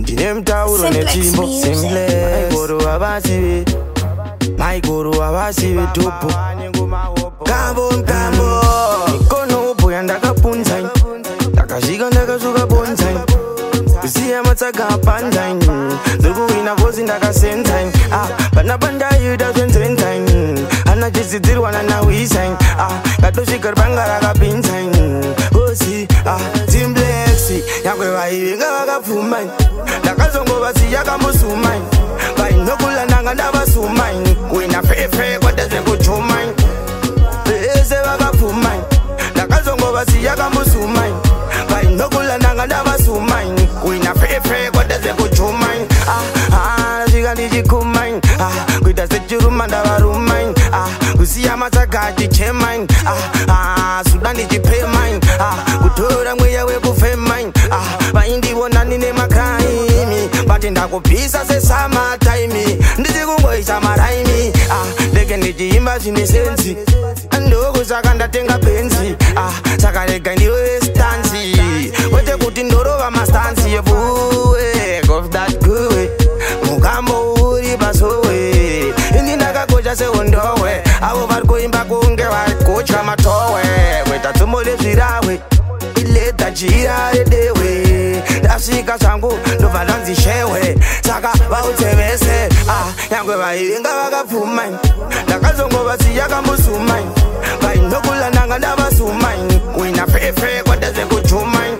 Nemtauro nechimbo Simplex Maigoro avasive topo Kambo Kono upoya ndakapunzain Ndakasvika ndakasvuka bonzain Kusiya matsaga apanzain Ndikuwina kosi ndakasenzain Panapa ndaita zvenzenzain Hana chidzidzirwa nanawisain Katosvika ribanga rakapinzain Kosi Simplex Nyangwe vaivenga vakapfumain Ndakazongovasiya kamusumain Vainokula nanga ndavasumain Kuina fefe kwatezvekuchumain Vese vakapfumain Ndakazongovasiya kamusumain Vainokula nanga ndavasumain Kuina fefe kwatezvekuchumain Ndasvika ndichikumain Kuita sechiruma ndavarumain Kusiya matsaga achichemain Suda ndichipemain Kutora mweya wekufemain Vaindiona nine makaimi Bati ndakupisa sesummertime Ndichikungoisa maraimi Ndege ndichiimba zvine sensi Ndoko saka ndatenga penzi Saka rega ndiwe stansi Wete kuti ndorova mastansi Yebuwe Of that good Mukambo uri pasowe Ini ndakakosha seondowe Avo vari kuimba kunge vari kutya matowe Kweta tsumo rezvirawe Ileta jira redewe Ndasvika zvangu ndobva ndanzishewe Saka vautevese Nyangwe vaivenga vakapfumain Ndakazongovasiya kamusumain Vainokula nanga ndavasumain Kuina fefe kwatezvekuchumain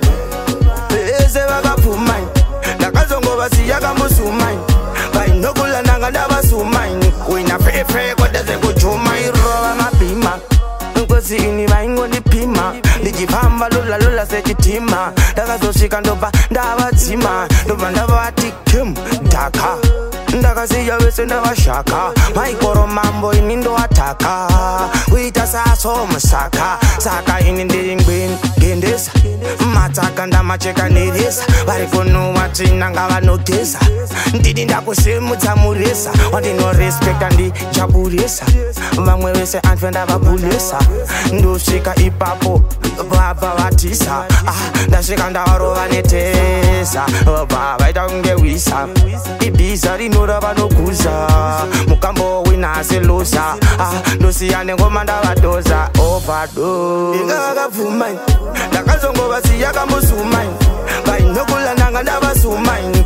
Vese vakapfumain Ndakazongovasiya kamusumain Vainokula nanga ndavasumain Kuina fefe kwatezvekuchumain Rova mapima Nkosi ini vaingondipima Ndichifamba lula sechitima Ndakazosvika ndobva ndavadzima Ndobva ndavati kim dhaka Ndakasiya vese ndavashaka Maikoro mambo ini ndoataka Kuita saso musaka Saka ini ndiri ngweni gendesa Matsaka ndamacheka neresa Vari kunova tsvina ngavanogesa Ndidi ndakusimudza muresa Wandinorespekta ndichaburesa Vamwe vese anfe ndavabulesa Ndosvika ipapo Vabva vatisa Ndasvika ndavarova netesa Vabva vaita kunge wisa Ibiza rinorava noguza Mukambo wina selosa Ndosiya nengoma ndavadoza Overdose Inga vakapfumain Ndakazongovasiya kamusumain Vainokula nanga ndavasumain